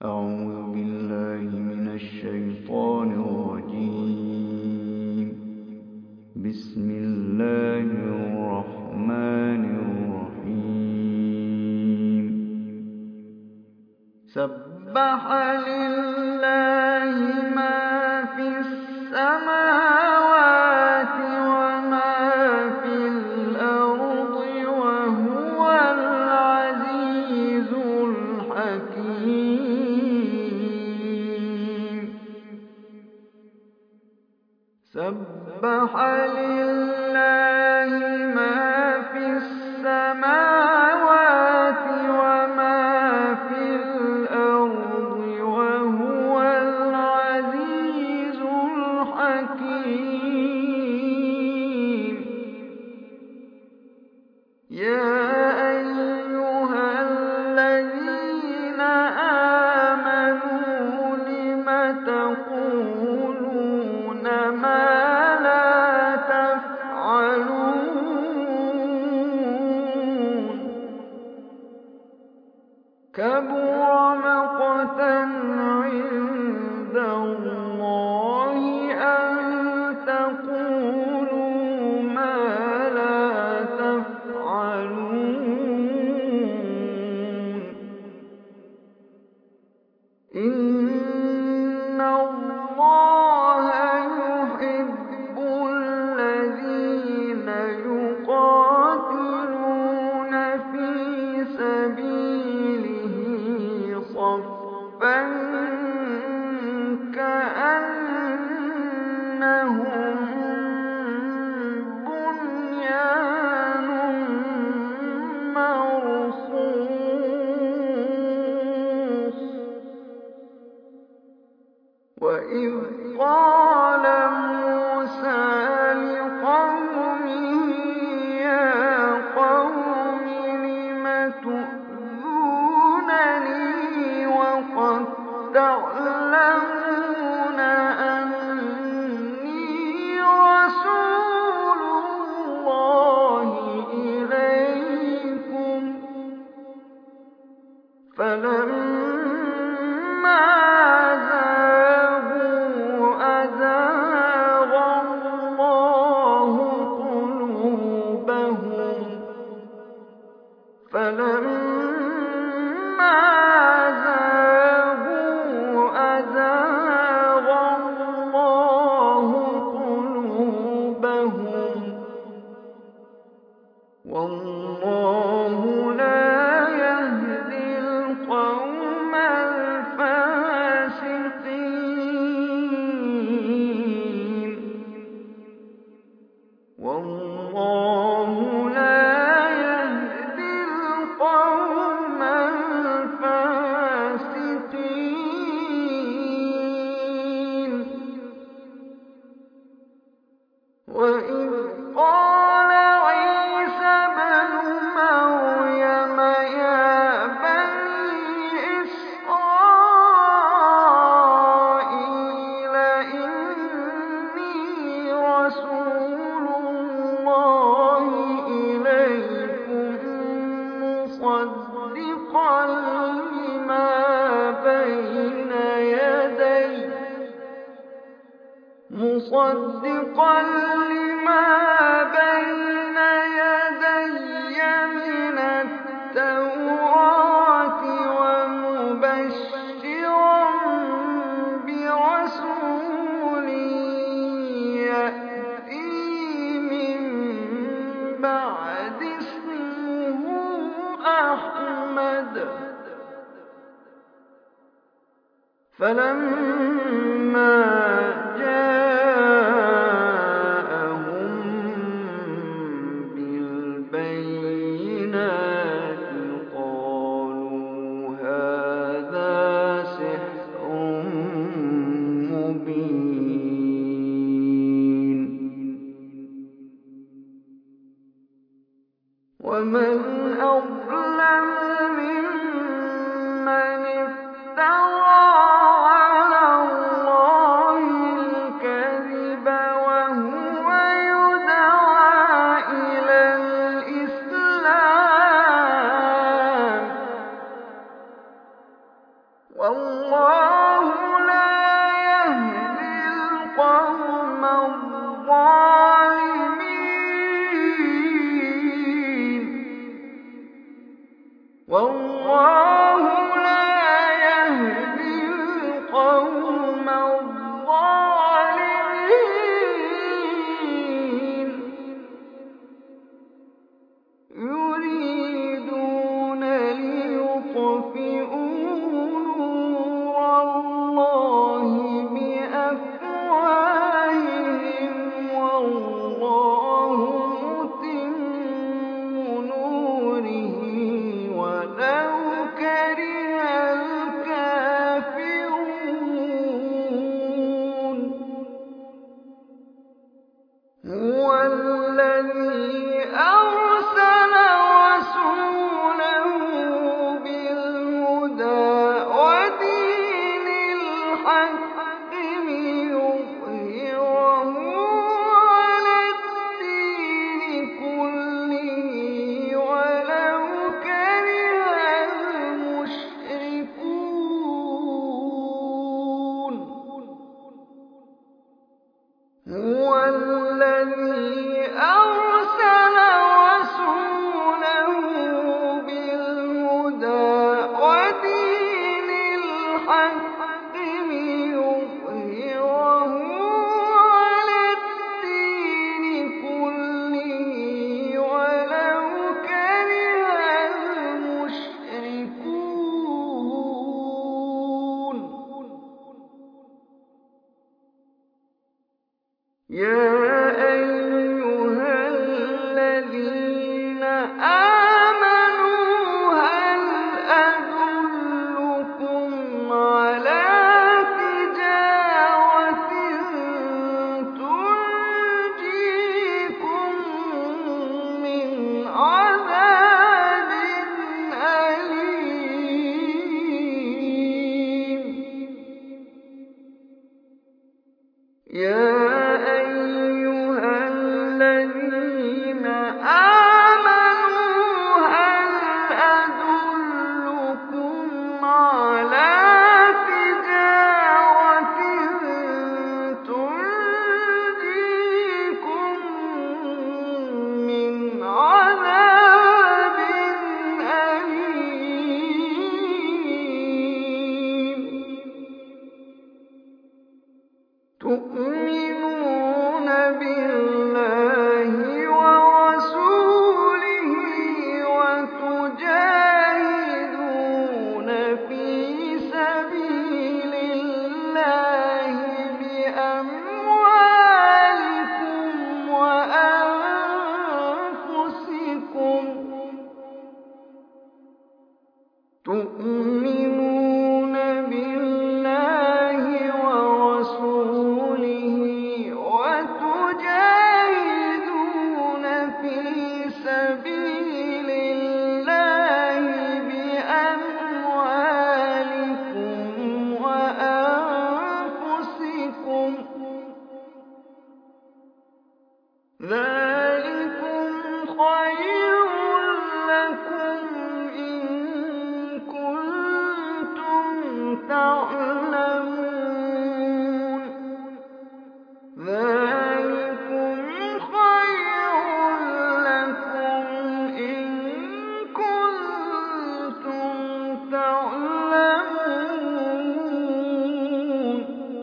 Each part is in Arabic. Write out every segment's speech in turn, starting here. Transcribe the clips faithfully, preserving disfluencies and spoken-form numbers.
أعوذ بالله من الشيطان الرجيم. بسم الله الرحمن الرحيم. سبح لله ما في السماوات وما في الأرض وهو العزيز الحكيم. سبح لله ما في السماوات وما في الأرض وهو العزيز الحكيم. يا أيها الذين آمنوا لم تقولون ما لا تفعلون؟ كبر مقتا عند الله أن تقولوا ما لا تفعلون. إن الله يحب الذين يقاتلون في سبيله صفا كأنهم بنيان مرصوص. وإذ قال موسى لقومه يا قوم لم تؤذونني وقد تعلمون أني رسول الله إليكم. فلما زاغوا أزاغ الله قلوبهم. فلما زاغوا أزاغ الله قلوبهم. والله لا يهدي القوم الفاسقين. والله لا يهدي القوم الفاسقين. وإذ قال عيسى ابن مريم يا بني إسرائيل إني رسول الله إليكم مصدقا لما بين يدي مصدقا لما بين يدي من التوراة ومبشرا برسول يأتي من بعد اسمه أحمد. فلما جاءهم بالبينات قالوا هذا سحر مبين. ومن أظلم ممن افترى على الله الكذب وهو يدعى إلى الإسلام. والله وَاللَّهُ لَا يَهْدِي الْقَوْمَ الظَّالِمِينَ وَاللَّهُ لَا يَهْدِي الْقَوْمَ الظَّالِمِينَ يُرِيدُونَ لِيُطْفِئُوا نُورَ اللَّهِ بِأَفْوَاهِهِمْ وَاللَّهُ مُتِمُّ نُورِهِ وَلَوْ كَرِهَ الْكَافِرُونَ هُوَ الَّذِي أَرْسَلَ رَسُولَهُ بِالْهُدَىٰ وَدِينِ الْحَقِّ لِيُظْهِرَهُ عَلَى الدِّينِ كُلِّهِ وَلَوْ كَرِهَ الْمُشْرِكُونَ هُوَ الَّذِي أَرْسَلَ رَسُولَهُ بِالْهُدَىٰ وَدِينِ الْحَقِّ لِيُظْهِرَهُ عَلَى الدِّينِ كُلِّهِ وَلَوْ كَرِهَ الْمُشْرِكُونَ يَا أَيُّهَا الَّذِينَ آمَنُوا هَلْ أَدُلُّكُمْ عَلَىٰ تِجَارَةٍ تُنجِيكُم مِّنْ عَذَابٍ أَلِيمٍ يَا أَيُّهَا الَّذِينَ آمَنُوا هَلْ أَدُلُّكُمْ عَلَىٰ تِجَارَةٍ تُنجِيكُم مِّنْ عَذَابٍ أَلِيمٍ تُؤْمِنُونَ بِاللَّهِ وَرَسُولِهِ وَتُجَاهِدُونَ فِي سَبِيلِ اللَّهِ بِأَمْوَالِكُمْ وَأَنفُسِكُمْ تُؤْمِنُونَ بِاللَّهِ وَرَسُولِهِ وَتُجَاهِدُونَ فِي سَبِيلِ اللَّهِ بِأَمْوَالِكُمْ وَأَنفُسِكُمْ ذَٰلِكُمْ خَيْرٌ لَّكُمْ إِن كُنتُمْ تَعْلَمُونَ ذَٰلِكُمْ خَيْرٌ لَّكُمْ إِن كُنتُمْ تَعْلَمُونَ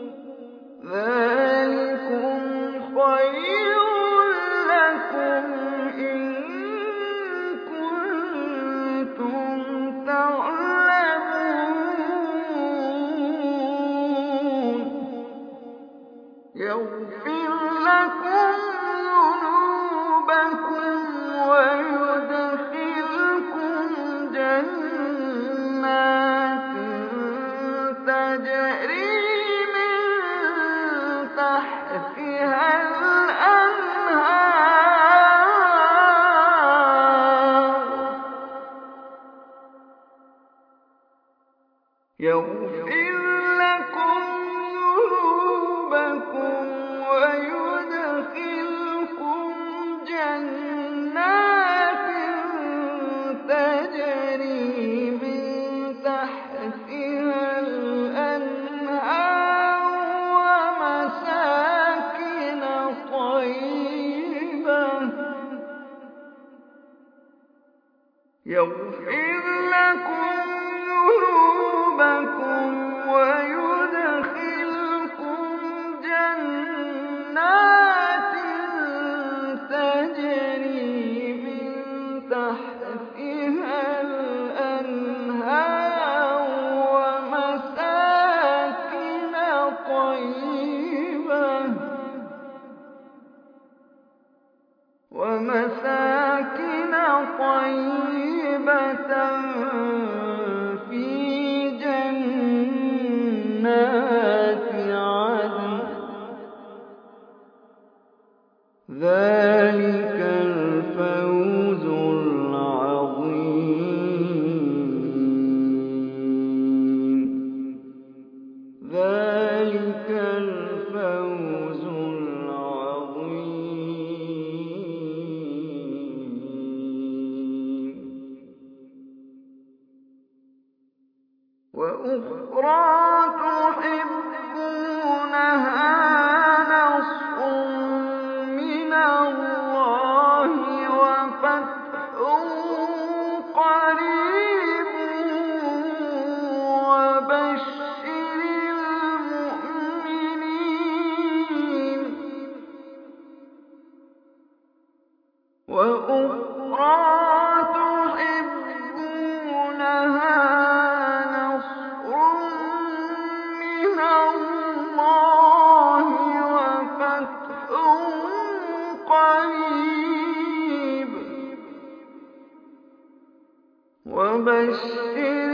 ذَٰلِكُمْ خَيْرٌ لَّكُمْ إِن كُنتُمْ تَعْلَمُونَ يَغْفِرْ لَكُمْ ذُنُوبَكُمْ وَيُدْخِلْكُمْ جَنَّاتٍ تَجْرِي مِن تَحْتِهَا الْأَنْهَارُ يَغْفِرْ لَكُمْ ذُنُوبَكُمْ وَيُدْخِلْكُمْ جَنَّاتٍ تَجْرِي مِن تَحْتِهَا الْأَنْهَارُ يغفر لكم ذنوبكم ويدخلكم جنات تجري من تحتها الأنهار ومساكن طيبة ومساكن طيبة في جنات عدن ذلك الفوز العظيم ذلك الفوز العظيم وأخرى تحبونها نصر من الله وفتح قريب وبشر المؤمنين وأخرى تحبونها نصر من الله وفتح قريب وبشر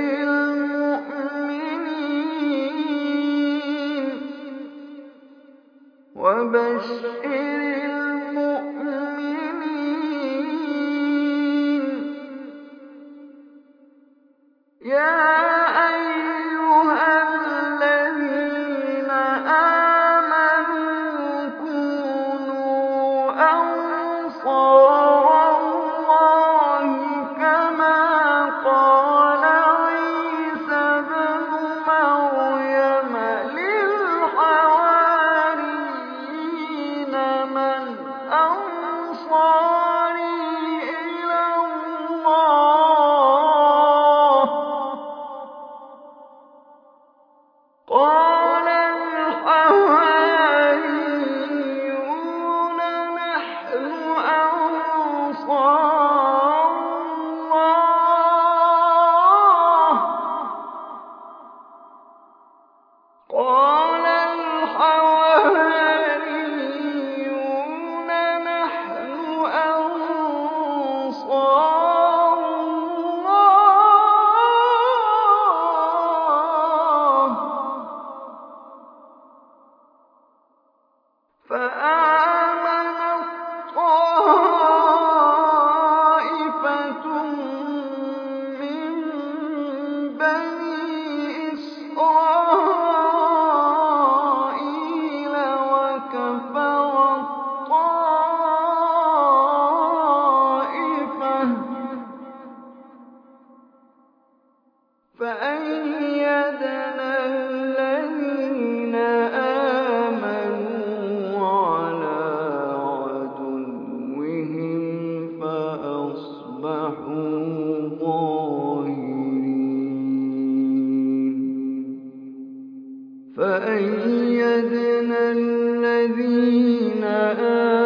المؤمنين وبشر المؤمنين يا أيها الذين آمنوا كونوا أنصار الله كما قال عيسى ابن مريم للحواريين من أنصاري إلى الله قال الحواريون نحن أنصار الله قال الحواريون نحن أنصار الله فآمنت طائفة من بني إسرائيل وكفرت طائفة فأيدنا الذين آمنوا على عدوهم فأصبحوا ظاهرين فأيدنا الذين آمنوا